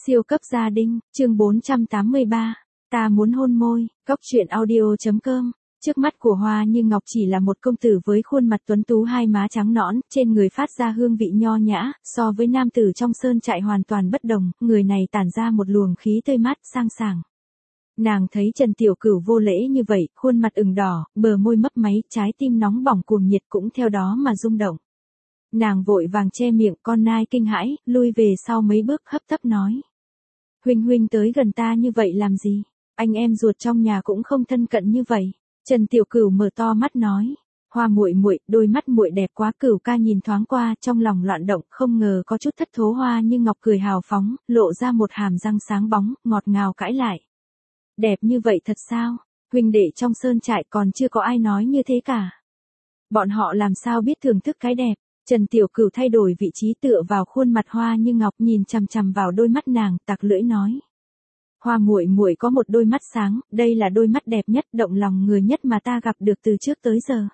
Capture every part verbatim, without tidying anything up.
Siêu cấp gia đình, chương bốn trăm tám mươi ba. Ta muốn hôn môi, góc truyện audio.com. Trước mắt của Hoa Như Ngọc chỉ là một công tử với khuôn mặt tuấn tú, hai má trắng nõn, trên người phát ra hương vị nho nhã, so với nam tử trong sơn trại hoàn toàn bất đồng, người này tản ra một luồng khí tươi mát, sang sảng. Nàng thấy Trần Tiểu Cửu vô lễ như vậy, khuôn mặt ửng đỏ, bờ môi mấp máy, trái tim nóng bỏng cuồng nhiệt cũng theo đó mà rung động. Nàng vội vàng che miệng, con nai kinh hãi, lui về sau mấy bước, hấp tấp nói: "Huynh huynh tới gần ta như vậy làm gì? Anh em ruột trong nhà cũng không thân cận như vậy." Trần Tiểu Cửu mở to mắt nói: "Hoa muội muội, đôi mắt muội đẹp quá." Cửu ca nhìn thoáng qua, trong lòng loạn động, không ngờ có chút thất thố. Hoa Như Ngọc cười hào phóng, lộ ra một hàm răng sáng bóng, ngọt ngào cãi lại: "Đẹp như vậy thật sao? Huynh đệ trong sơn trại còn chưa có ai nói như thế cả. Bọn họ làm sao biết thưởng thức cái đẹp?" Trần Tiểu Cửu thay đổi vị trí tựa vào khuôn mặt Hoa Như Ngọc, nhìn chằm chằm vào đôi mắt nàng, tặc lưỡi nói: "Hoa muội muội có một đôi mắt sáng, đây là đôi mắt đẹp nhất, động lòng người nhất mà ta gặp được từ trước tới giờ.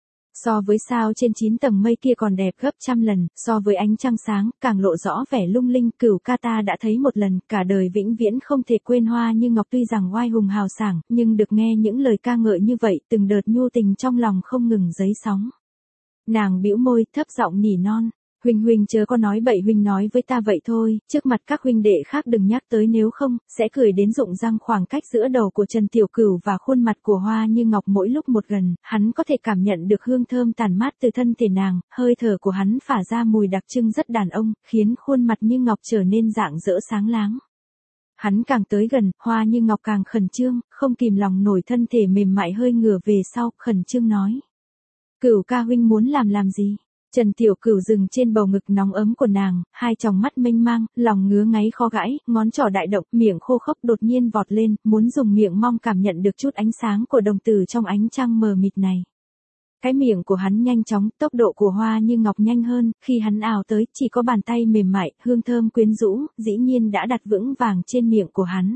So với sao trên chín tầng mây kia còn đẹp gấp trăm lần, so với ánh trăng sáng, càng lộ rõ vẻ lung linh. Cửu ca ta đã thấy một lần, cả đời vĩnh viễn không thể quên." Hoa Như Ngọc tuy rằng oai hùng hào sảng, nhưng được nghe những lời ca ngợi như vậy, từng đợt nhu tình trong lòng không ngừng dấy sóng. Nàng bĩu môi, thấp giọng nỉ non: "Huynh huynh chớ có nói bậy, huynh nói với ta vậy thôi, trước mặt các huynh đệ khác đừng nhắc tới, nếu không sẽ cười đến rụng răng." Khoảng cách giữa đầu của Trần Tiểu Cửu và khuôn mặt của Hoa Như Ngọc mỗi lúc một gần, hắn có thể cảm nhận được hương thơm tản mát từ thân thể nàng, hơi thở của hắn phả ra mùi đặc trưng rất đàn ông, khiến khuôn mặt Như Ngọc trở nên rạng rỡ sáng láng. Hắn càng tới gần, Hoa Như Ngọc càng khẩn trương, không kìm lòng nổi, thân thể mềm mại hơi ngửa về sau, khẩn trương nói: "Cửu ca huynh muốn làm làm gì?" Trần Tiểu Cửu dừng trên bầu ngực nóng ấm của nàng, hai tròng mắt mênh mang, lòng ngứa ngáy khó gãi, ngón trỏ đại động, miệng khô khốc đột nhiên vọt lên, muốn dùng miệng mong cảm nhận được chút ánh sáng của đồng tử trong ánh trăng mờ mịt này. Cái miệng của hắn nhanh chóng, tốc độ của Hoa Như Ngọc nhanh hơn, khi hắn ào tới, chỉ có bàn tay mềm mại, hương thơm quyến rũ, dĩ nhiên đã đặt vững vàng trên miệng của hắn.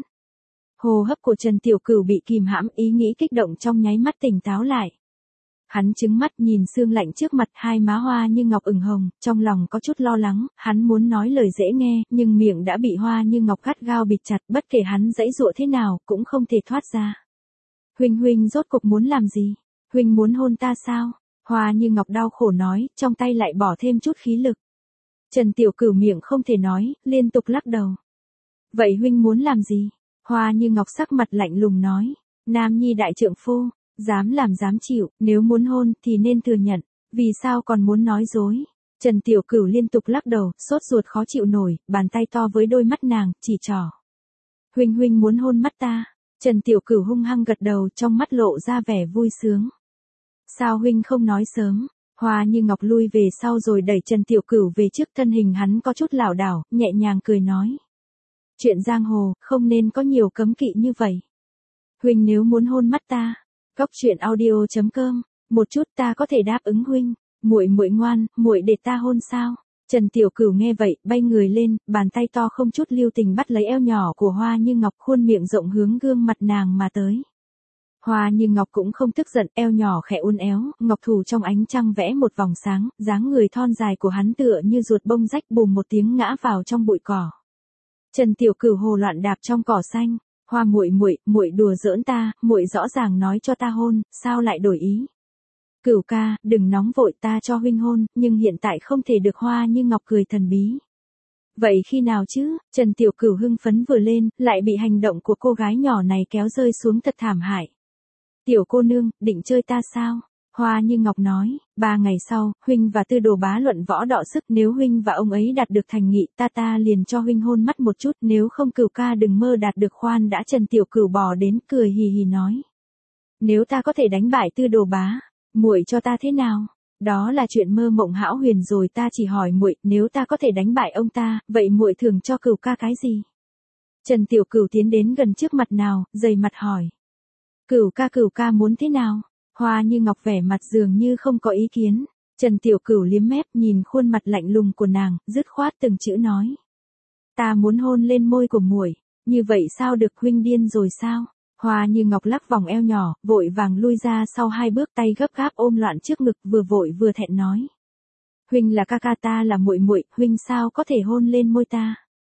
Hô hấp của Trần Tiểu Cửu bị kìm hãm, ý nghĩ kích động trong nháy mắt tỉnh táo lại. Hắn trừng mắt nhìn xương lạnh trước mặt, hai má Hoa Như Ngọc ửng hồng, trong lòng có chút lo lắng, hắn muốn nói lời dễ nghe, nhưng miệng đã bị Hoa Như Ngọc gắt gao bịt chặt, bất kể hắn giãy giụa thế nào, cũng không thể thoát ra. "Huynh huynh rốt cuộc muốn làm gì? Huynh muốn hôn ta sao?" Hoa Như Ngọc đau khổ nói, trong tay lại bỏ thêm chút khí lực. Trần Tiểu Cửu miệng không thể nói, liên tục lắc đầu. "Vậy huynh muốn làm gì?" Hoa Như Ngọc sắc mặt lạnh lùng nói: "Nam nhi đại trượng phu, dám làm dám chịu, nếu muốn hôn thì nên thừa nhận, vì sao còn muốn nói dối?" Trần Tiểu Cửu liên tục lắc đầu, sốt ruột khó chịu nổi, bàn tay to với đôi mắt nàng, chỉ trỏ: "Huynh huynh muốn hôn mắt ta?" Trần Tiểu Cửu hung hăng gật đầu, trong mắt lộ ra vẻ vui sướng. "Sao huynh không nói sớm?" Hoa Như Ngọc lui về sau rồi đẩy Trần Tiểu Cửu về trước, thân hình hắn có chút lảo đảo, nhẹ nhàng cười nói: "Chuyện giang hồ, không nên có nhiều cấm kỵ như vậy. Huynh nếu muốn hôn mắt ta..." Góc truyện audio.com. "Một chút ta có thể đáp ứng huynh. Muội muội ngoan, muội để ta hôn sao?" Trần Tiểu Cửu nghe vậy, bay người lên, bàn tay to không chút lưu tình bắt lấy eo nhỏ của Hoa Như Ngọc, khuôn miệng rộng hướng gương mặt nàng mà tới. Hoa Như Ngọc cũng không tức giận, eo nhỏ khẽ uốn éo, ngọc thủ trong ánh trăng vẽ một vòng sáng, dáng người thon dài của hắn tựa như ruột bông rách, bùm một tiếng ngã vào trong bụi cỏ. Trần Tiểu Cửu hồ loạn đạp trong cỏ xanh. "Hoa muội muội, muội đùa giỡn ta, muội rõ ràng nói cho ta hôn, sao lại đổi ý?" "Cửu ca, đừng nóng vội, ta cho huynh hôn, nhưng hiện tại không thể được." Hoa Như Ngọc cười thần bí. "Vậy khi nào chứ?" Trần Tiểu Cửu hưng phấn vừa lên, lại bị hành động của cô gái nhỏ này kéo rơi xuống thật thảm hại. "Tiểu cô nương, định chơi ta sao?" Hoa Như Ngọc nói: "Ba ngày sau, huynh và Tư Đồ bá luận võ đọ sức, nếu huynh và ông ấy đạt được thành nghị, ta ta liền cho huynh hôn mắt một chút, nếu không Cửu ca đừng mơ đạt được." Khoan đã, Trần Tiểu Cửu bò đến, cười hì hì nói: "Nếu ta có thể đánh bại Tư Đồ bá, muội cho ta thế nào? Đó là chuyện mơ mộng hão huyền rồi, ta chỉ hỏi muội, nếu ta có thể đánh bại ông ta, vậy muội thường cho Cửu ca cái gì?" Trần Tiểu Cửu tiến đến gần trước mặt nào, dày mặt hỏi: "Cửu ca Cửu ca muốn thế nào?" Hoa Như Ngọc vẻ mặt dường như không có ý kiến. Trần Tiểu Cửu liếm mép nhìn khuôn mặt lạnh lùng của nàng, dứt khoát từng chữ nói: "Ta muốn hôn lên môi của muội." "Như vậy sao được, huynh điên rồi sao?" Hoa Như Ngọc lắc vòng eo nhỏ, vội vàng lui ra sau hai bước, tay gấp gáp ôm loạn trước ngực, vừa vội vừa thẹn nói: "Huynh là ca ca, ta là muội muội, huynh sao có thể hôn lên môi ta?"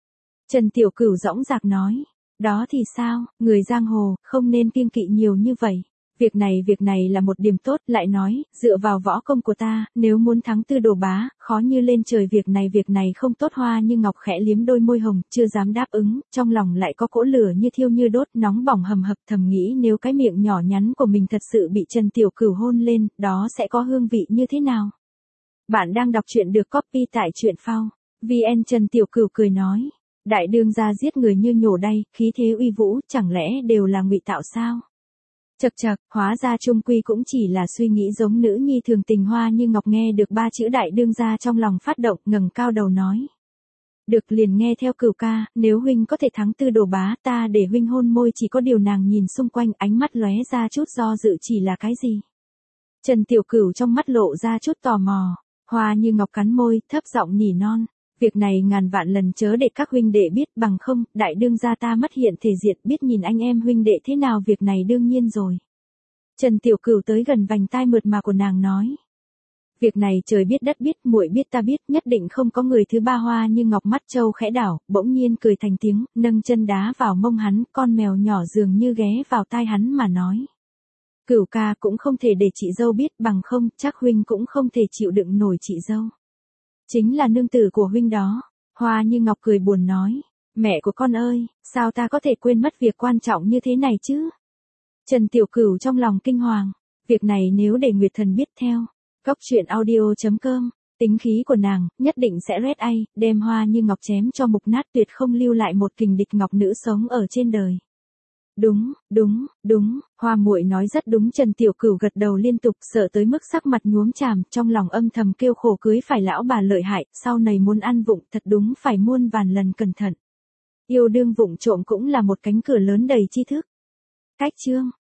Trần Tiểu Cửu dõng dạc nói. Đó thì sao, người giang hồ, không nên kiêng kỵ nhiều như vậy. Việc này việc này là một điểm tốt, lại nói, dựa vào võ công của ta, nếu muốn thắng Tư Đồ Bá, khó như lên trời. Việc này việc này không tốt. Hoa Như Ngọc khẽ liếm đôi môi hồng, chưa dám đáp ứng, trong lòng lại có cỗ lửa như thiêu như đốt, nóng bỏng hầm hập, thầm nghĩ nếu cái miệng nhỏ nhắn của mình thật sự bị Trần Tiểu Cửu hôn lên, đó sẽ có hương vị như thế nào. Bạn đang đọc truyện được copy tại truyện phao. vê en. Trần Tiểu Cửu cười nói. Đại đương gia giết người như nhổ đay, khí thế uy vũ, chẳng lẽ đều là ngụy tạo sao? Chậc chậc, hóa ra chung quy cũng chỉ là suy nghĩ giống nữ nhi thường tình. Hoa Như Ngọc nghe được ba chữ đại đương gia trong lòng phát động, ngẩng cao đầu nói. Được, liền nghe theo Cửu ca, nếu huynh có thể thắng Tư Đồ Bá, ta để huynh hôn môi. Chỉ có điều nàng nhìn xung quanh, ánh mắt lóe ra chút do dự. Chỉ là cái gì? Trần Tiểu Cửu trong mắt lộ ra chút tò mò. Hoa Như Ngọc cắn môi, thấp giọng nỉ non. Việc này ngàn vạn lần chớ để các huynh đệ biết, bằng không, đại đương gia ta mất hiện thể diện, biết nhìn anh em huynh đệ thế nào. Việc này đương nhiên rồi. Trần Tiểu Cửu tới gần vành tai mượt mà của nàng nói. Việc này trời biết đất biết, muội biết ta biết, nhất định không có người thứ ba. Hoa Như Ngọc mắt châu khẽ đảo, bỗng nhiên cười thành tiếng, nâng chân đá vào mông hắn, con mèo nhỏ dường như ghé vào tai hắn mà nói. Cửu ca cũng không thể để chị dâu biết, bằng không, chắc huynh cũng không thể chịu đựng nổi chị dâu. Chính là nương tử của huynh đó. Hoa Như Ngọc cười buồn nói. Mẹ của con ơi, sao ta có thể quên mất việc quan trọng như thế này chứ? Trần Tiểu Cửu trong lòng kinh hoàng. Việc này nếu để Nguyệt Thần biết theo. Góc truyện audio chấm com. Tính khí của nàng, nhất định sẽ rét ai, đem Hoa Như Ngọc chém cho mục nát, tuyệt không lưu lại một kình địch ngọc nữ sống ở trên đời. Đúng, đúng, đúng, Hoa muội nói rất đúng. Trần Tiểu Cửu gật đầu liên tục, sợ tới mức sắc mặt nhuốm chàm, trong lòng âm thầm kêu khổ, cưới phải lão bà lợi hại, sau này muốn ăn vụng thật đúng phải muôn vàn lần cẩn thận. Yêu đương vụng trộm cũng là một cánh cửa lớn đầy tri thức. Cách chương